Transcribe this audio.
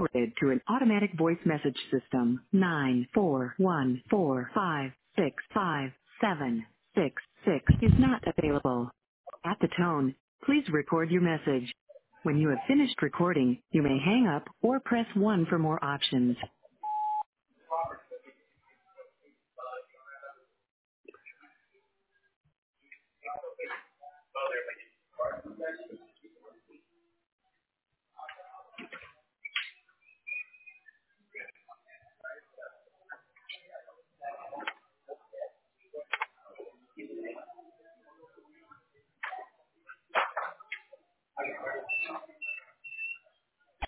forwarded to an automatic voice message system. 94145657766 is not available. At the tone, please record your message. When you have finished recording, you may hang up or press 1 for more options.